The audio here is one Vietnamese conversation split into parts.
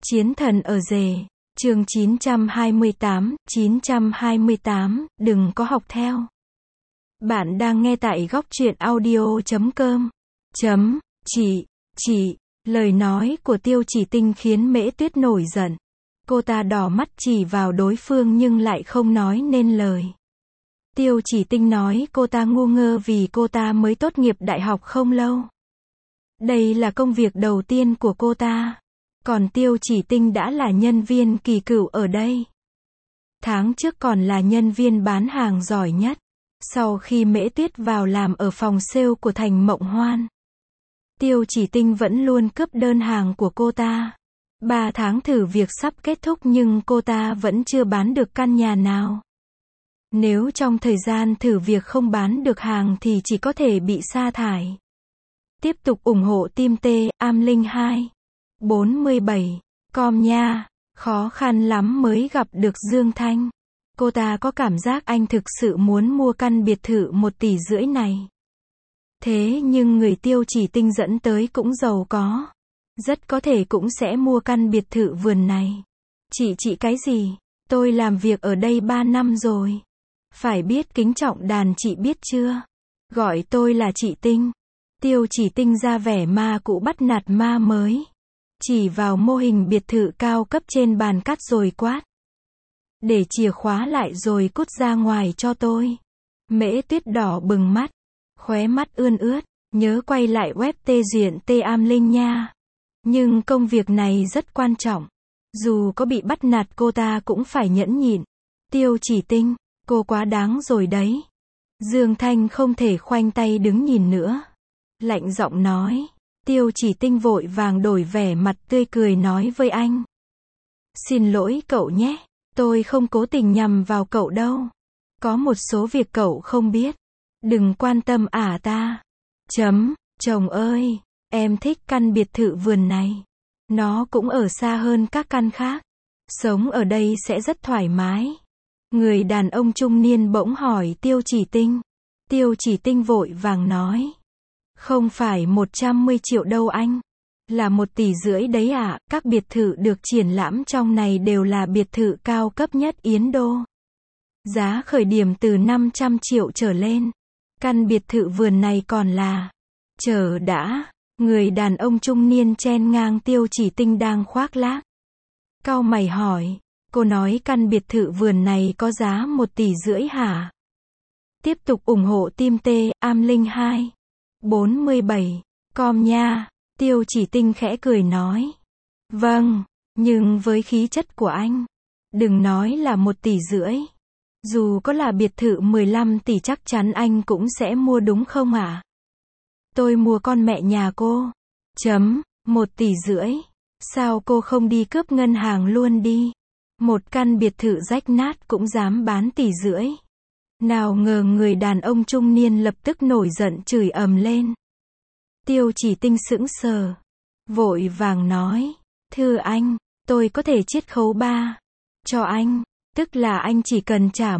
Chiến thần ở rể. Chương 928, đừng có học theo. Bạn đang nghe tại góc truyện audio.com. Chị, lời nói của Tiêu Chỉ Tinh khiến Mễ Tuyết nổi giận. Cô ta đỏ mắt chỉ vào đối phương nhưng lại không nói nên lời. Tiêu Chỉ Tinh nói cô ta ngu ngơ vì cô ta mới tốt nghiệp đại học không lâu. Đây là công việc đầu tiên của cô ta. Còn Tiêu Chỉ Tinh đã là nhân viên kỳ cựu ở đây. Tháng trước còn là nhân viên bán hàng giỏi nhất. Sau khi Mễ Tuyết vào làm ở phòng sale của Thành Mộng Hoan, Tiêu Chỉ Tinh vẫn luôn cướp đơn hàng của cô ta. 3 tháng thử việc sắp kết thúc nhưng cô ta vẫn chưa bán được căn nhà nào. Nếu trong thời gian thử việc không bán được hàng thì chỉ có thể bị sa thải. Tiếp tục ủng hộ team T, Am Linh 2. 47. Com nha, khó khăn lắm mới gặp được Dương Thanh. Cô ta có cảm giác anh thực sự muốn mua căn biệt thự 1,5 tỷ này. Thế nhưng người Tiêu Chỉ Tinh dẫn tới cũng giàu có. Rất có thể cũng sẽ mua căn biệt thự vườn này. Chị cái gì? Tôi làm việc ở đây 3 năm rồi. Phải biết kính trọng đàn chị biết chưa? Gọi tôi là chị Tinh. Tiêu Chỉ Tinh ra vẻ ma cũ bắt nạt ma mới. Chỉ vào mô hình biệt thự cao cấp trên bàn cắt rồi quát. Để chìa khóa lại rồi cút ra ngoài cho tôi. Mễ Tuyết đỏ bừng mắt. Khóe mắt ươn ướt. Nhớ quay lại web tê duyện T Am Linh nha. Nhưng công việc này rất quan trọng. Dù có bị bắt nạt cô ta cũng phải nhẫn nhịn. Tiêu Chỉ Tinh, cô quá đáng rồi đấy. Dương Thanh không thể khoanh tay đứng nhìn nữa. Lạnh giọng nói. Tiêu Chỉ Tinh vội vàng đổi vẻ mặt tươi cười nói với anh. Xin lỗi cậu nhé. Tôi không cố tình nhằm vào cậu đâu. Có một số việc cậu không biết. Đừng quan tâm ta. Chồng ơi, em thích căn biệt thự vườn này. Nó cũng ở xa hơn các căn khác. Sống ở đây sẽ rất thoải mái. Người đàn ông trung niên bỗng hỏi Tiêu Chỉ Tinh. Tiêu Chỉ Tinh vội vàng nói. Không phải 110 triệu đâu anh. Là 1,5 tỷ đấy ạ. Các biệt thự được triển lãm trong này đều là biệt thự cao cấp nhất Yến Đô. Giá khởi điểm từ 500 triệu trở lên. Căn biệt thự vườn này còn là... Chờ đã. Người đàn ông trung niên chen ngang Tiêu Chỉ Tinh đang khoác lác. Cau mày hỏi. Cô nói căn biệt thự vườn này có giá 1,5 tỷ hả? Tiếp tục ủng hộ team T, Am Linh 2. 47. Com nha. Tiêu Chỉ Tinh khẽ cười nói. Vâng, nhưng với khí chất của anh, đừng nói là 1,5 tỷ. Dù có là biệt thự 15 tỷ chắc chắn anh cũng sẽ mua đúng không ạ? Tôi mua con mẹ nhà cô. 1,5 tỷ. Sao cô không đi cướp ngân hàng luôn đi? Một căn biệt thự rách nát cũng dám bán 1,5 tỷ. Nào ngờ người đàn ông trung niên lập tức nổi giận chửi ầm lên. Tiêu Chỉ Tinh sững sờ. Vội vàng nói. Thưa anh, tôi có thể chiết khấu 3 cho anh. Tức là anh chỉ cần trả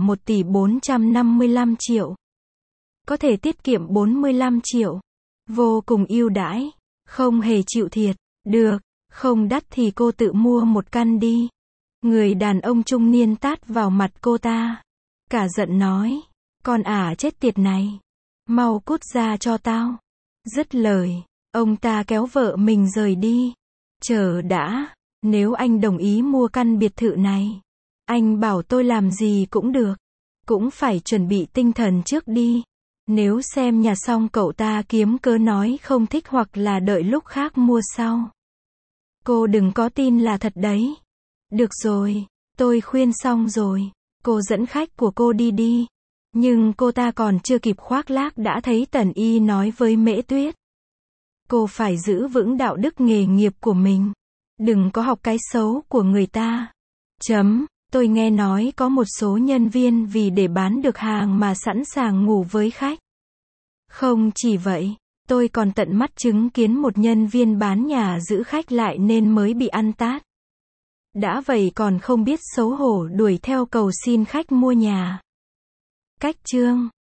1,455 tỷ. Có thể tiết kiệm 45 triệu. Vô cùng ưu đãi. Không hề chịu thiệt. Được, không đắt thì cô tự mua một căn đi. Người đàn ông trung niên tát vào mặt cô ta. Cả giận nói. Con chết tiệt này. Mau cút ra cho tao. Dứt lời, ông ta kéo vợ mình rời đi. Chờ đã, nếu anh đồng ý mua căn biệt thự này, anh bảo tôi làm gì cũng được. Cũng phải chuẩn bị tinh thần trước đi. Nếu xem nhà xong cậu ta kiếm cớ nói không thích hoặc là đợi lúc khác mua sau. Cô đừng có tin là thật đấy. Được rồi, tôi khuyên xong rồi. Cô dẫn khách của cô đi. Nhưng cô ta còn chưa kịp khoác lác đã thấy Tần Y nói với Mễ Tuyết. Cô phải giữ vững đạo đức nghề nghiệp của mình. Đừng có học cái xấu của người ta. Tôi nghe nói có một số nhân viên vì để bán được hàng mà sẵn sàng ngủ với khách. Không chỉ vậy, tôi còn tận mắt chứng kiến một nhân viên bán nhà giữ khách lại nên mới bị ăn tát. Đã vậy còn không biết xấu hổ đuổi theo cầu xin khách mua nhà. Cách chương